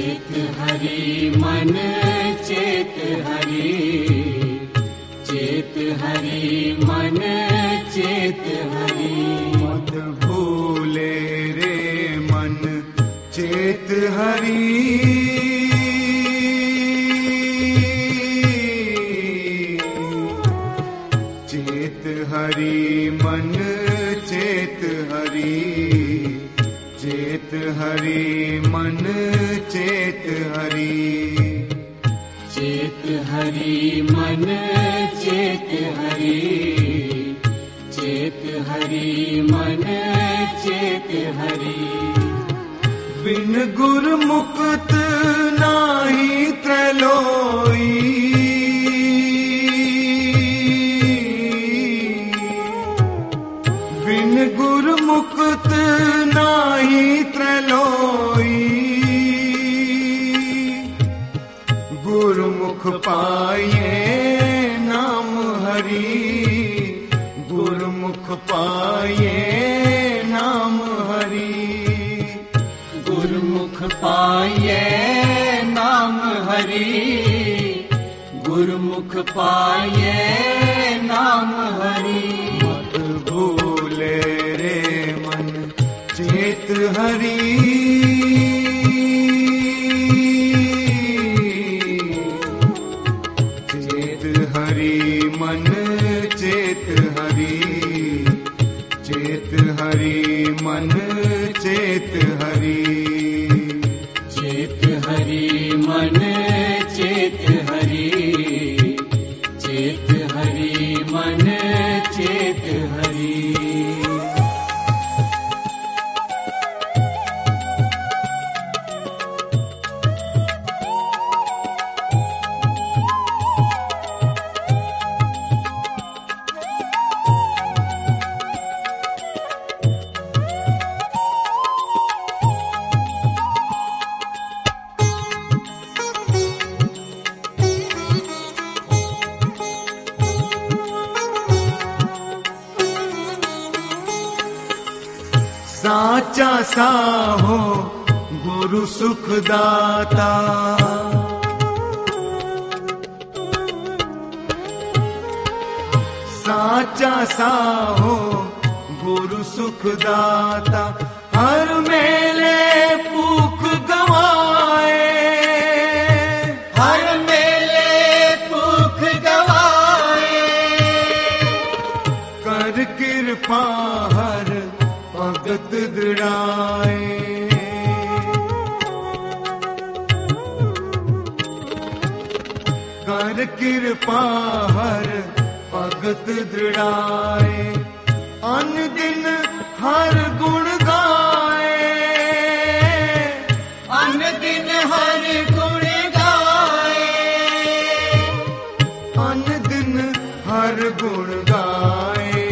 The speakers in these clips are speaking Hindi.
चेत हरि मन चेत हरि, चेत हरि मन चेत हरि। मत भूले रे मन चेत हरि, चेत हरि मन चेत हरि, चेत हरि मन चेत हरि। चेत हरि मन चेत हरि, चेत हरि मन चेत हरि। बिन गुर मुक्त नाही त्रलोई, बिन गुर मुक्त नाही त्रलोई। गुरुमुख पाए नाम हरि, गुरुमुख पाए नाम हरि। गुरुमुख पाए नाम हरि, गुरुमुख पाए नाम हरि। मत भूले रे मन चेत हरि, चेत हरि मन चेत हरि, चेत हरि मन चेत हरि। चेत हरि मन चेत हरि, चेत हरि मन चेत हरि। साचा साहो गुरु सुखदाता, साचा साहो गुरु सुखदाता। हर मेले भूख गवाए, हर मेले भूख गवाए। कर कृपा हर भगत दृढ़ाए। कर कृपा हर भगत दृढ़ाए। अन दिन हर गुण गाए, अन दिन हर गुण गाए। अन दिन हर गुण गाए,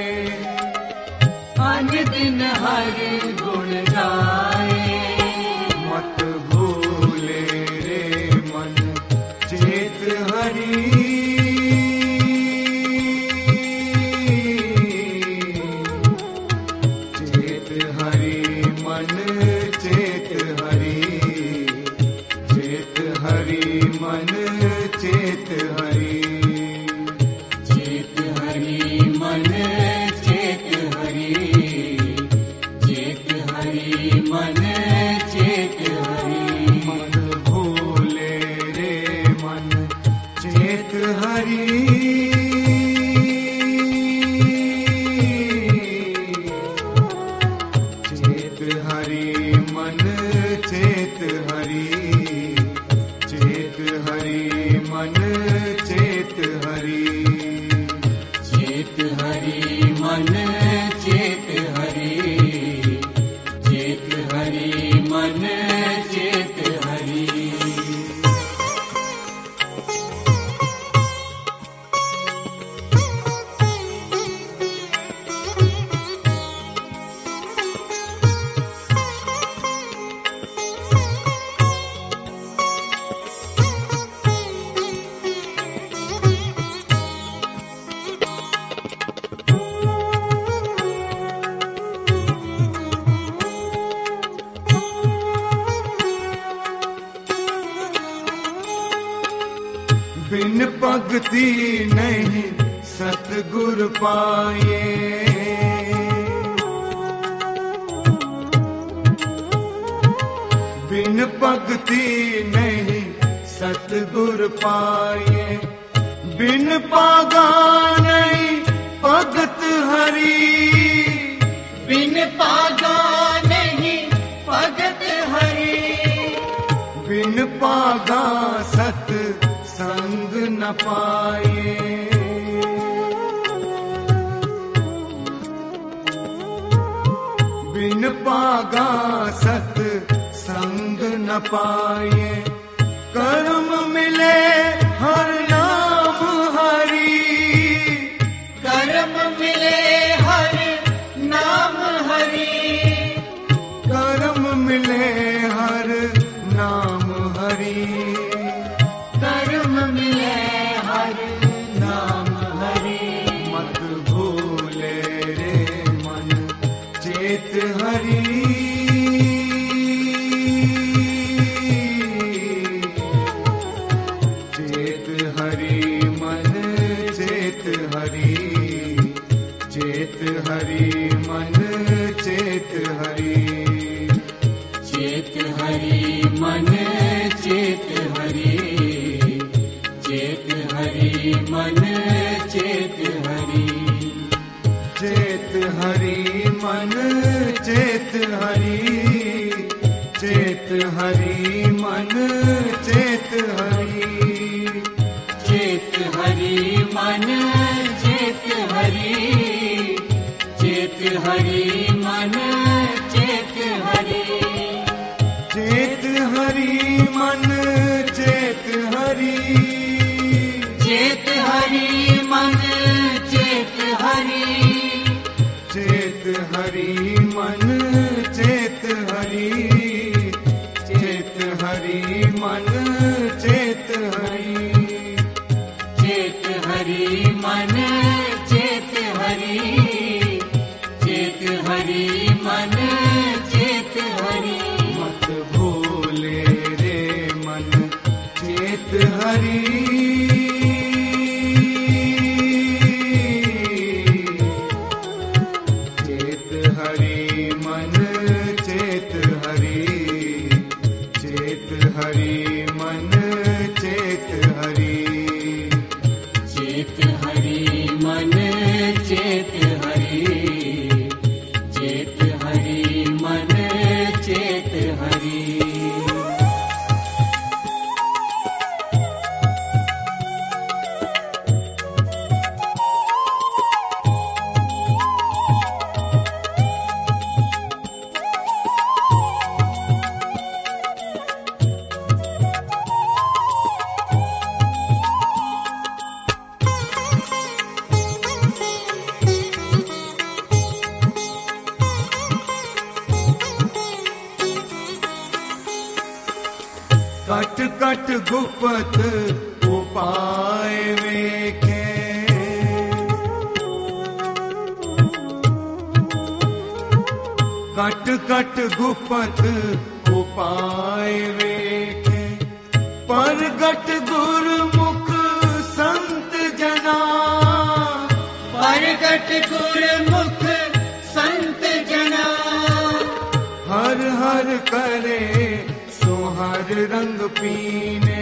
अन दिन हर गुण गाए। मत भूले रे मन चेत हरि, चेत हरि मन चेत हरि, चेत हरि मन चेत हरि। चेत हरि मन चेत हरि, चेत हरि मन चेत हरि। मन भूले रे मन चेत हरि, चेत हरि मन चेत हरि, चेत हरि मन चेत हरि। चेत हरि मन चेत हरि, चेत हरि मन चेत हरि। बिन भक्ति नहीं सतगुर पाए। बिन भक्ति नहीं सतगुर पाए। बिन पागा नहीं भगत हरि। बिन पागा नहीं भगत हरि। बिन पागा सत संग न पाए। बिन पागा सत संग न पाए। कर्म मिले हर नाम हरि। कर्म मिले हर नाम हरि। कर्म मिले हर नाम हरि। कर्म मिले हर नाम हरि। मत भूले रे मन चेत हरि। चेत हरि मन चेत हरि। चेत हरि मन चेत हरि। चेत हरि मन चेत हरि। चेत हरि मन चेत हरि। चेत हरि मन चेत हरि। चेत हरि मन चेत हरि। चेत हरि मन चेत हरि। चेत हरि मन चेत हरि। चेत हरि मन चेत हरि। चेत हरि मन चेत हरि। चेत हरि मन चेत हरि। चेत हरि मन चेत हरि। चेत हरि मन चेत हरि। चेत हरि मन चेत हरि। मत भूले रे मन चेत हरि। चेत हरि मन चेत हरि। चेत हरि मन चेत हरि। चेत हरि मन चेत हरि। चेत हरि मन चेत हरि। कट कट गुपत उपाय वेखे। कट कट गुपत उपाय वेखे। परगट गुरमुख संत जना। परगट गुरमुख संत जना। हर हर करे सो हर रंग पीने।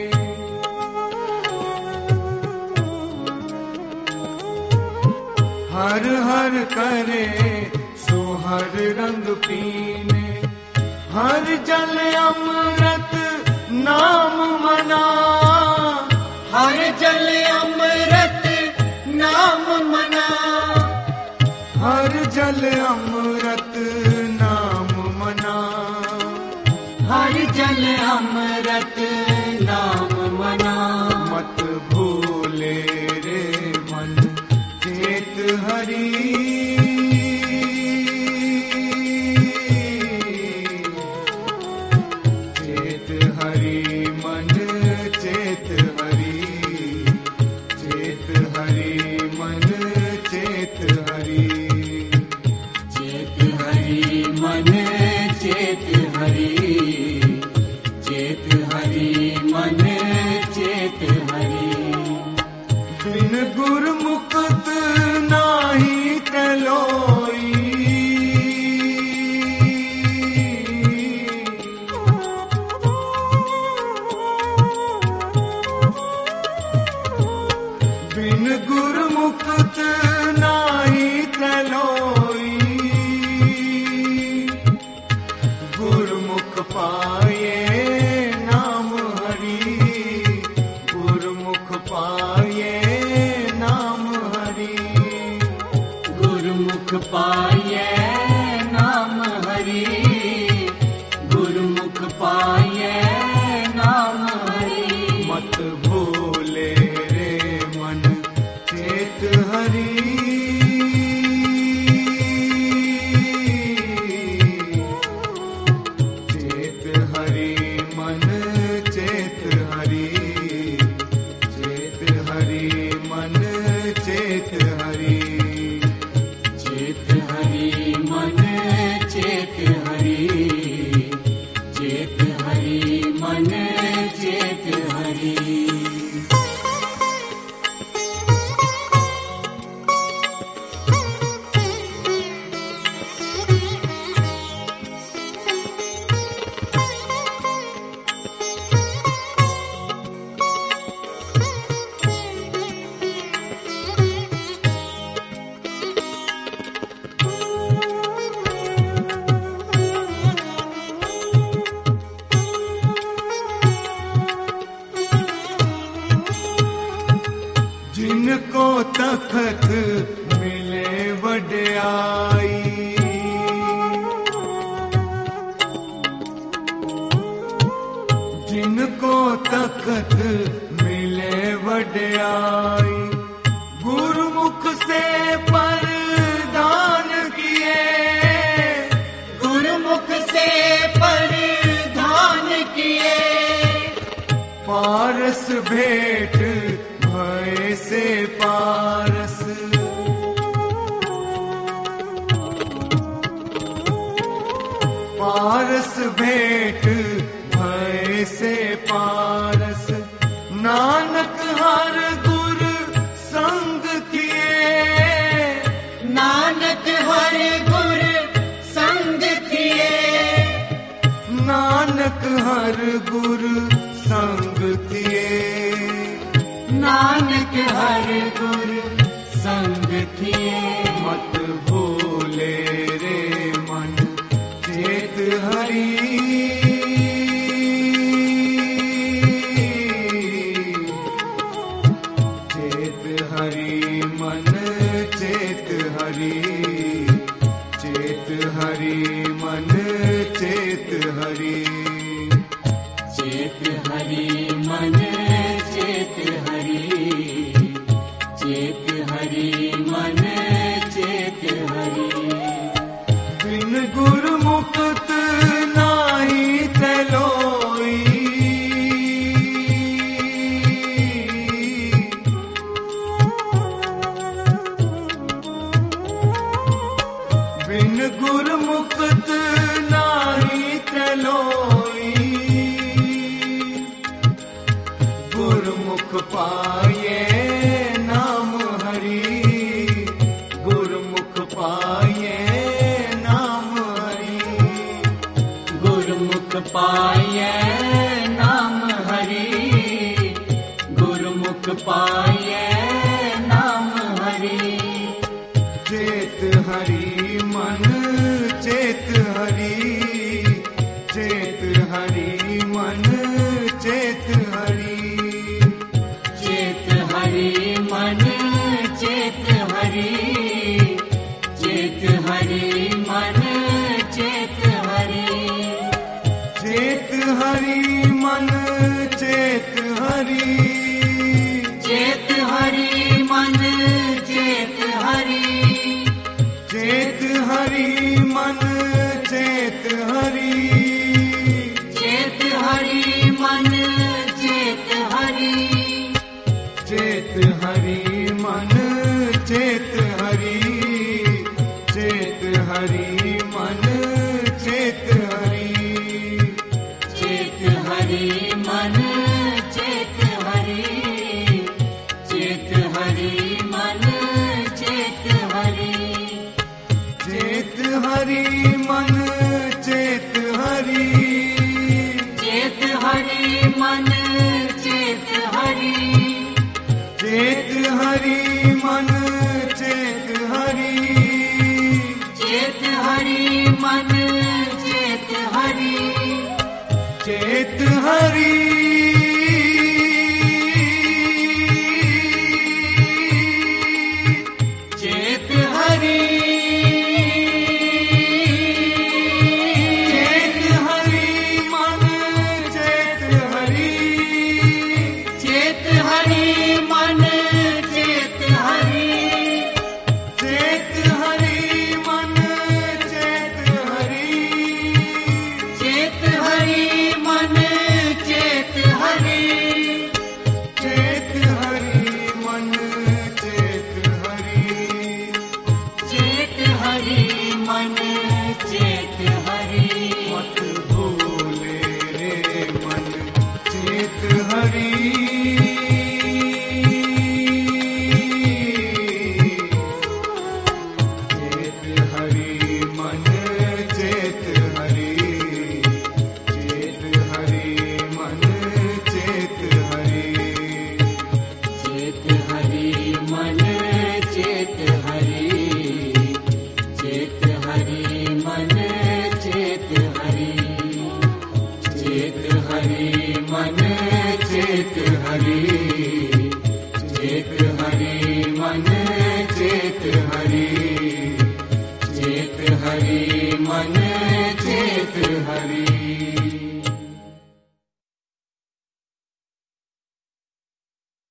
हर हर करे सो हर रंग पीने। हर जल अमृत नाम मना। हर जल अमृत नाम मना। हर जल अमृत नाम मना। हर जल अमृत नाम मना। मत भूले रे मन चेत हरि। चेत हरि मन चेत हरि। चेत हरि मन चेत हरि। चेत हरि मन चेत हरि। चेत हरि मन चेत हरि। तखत मिले वड्याई। जिनको तखत मिले वड्याई, गुरुमुख से परदान किए, गुरुमुख से परिधान किए। पारस भेंट भय से पारस, पारस भेंट भय से पारस। नानक हर गुर संग किए, नानक हर गुर संग किए। नानक हर गुर संग किए। नानक हर गुर संग किए। मत भूले रे मन चेत हरि, चेत हरि मन चेत हरि, चेत हरि मन चेत हरि। चेत हरि मन चेत हरि, चेत हरि मन चेत हरि। बिन गुरु मुक्त नाही तलोई, बिन गुरु मुक्त नाही तलोई। गुरुमुख पाए नाम हरि, गुरुमुख पाए नाम हरि। गुरुमुख पाए नाम हरि, गुरुमुख पाए नाम हरि। चेत हरि मन चेत हरि, चेत हरि मन चेत हरि। चेत हरि मन चेत हरि, चेत हरि मन चेत हरि। चेत हरि मन चेत हरि, चेत हरि मन चेत हरि। चेत हरि मन चेत हरि। चेत हरि मन चेत हरि। चेत हरि मन चेत हरि, चेत हरि मन चेत हरि। चेत हरि मन चेत हरि, चेत हरि मन चेत हरि। चेत हरि मन चेत हरि, चेत हरि मन चेत हरि। चेत हरि मन चेत हरि। चेत हरि मन चेत हरि। चेत हरि चेत हरि। चेत हरि मन चेत हरि। चेत हरि मन चेत हरि। चेत हरि मन चेत हरि। चेत हरि मन चेत हरि। चेत हरि मन चेत हरि। चेत हरि मन चेत हरि। मत भूले रे मन चेत हरि।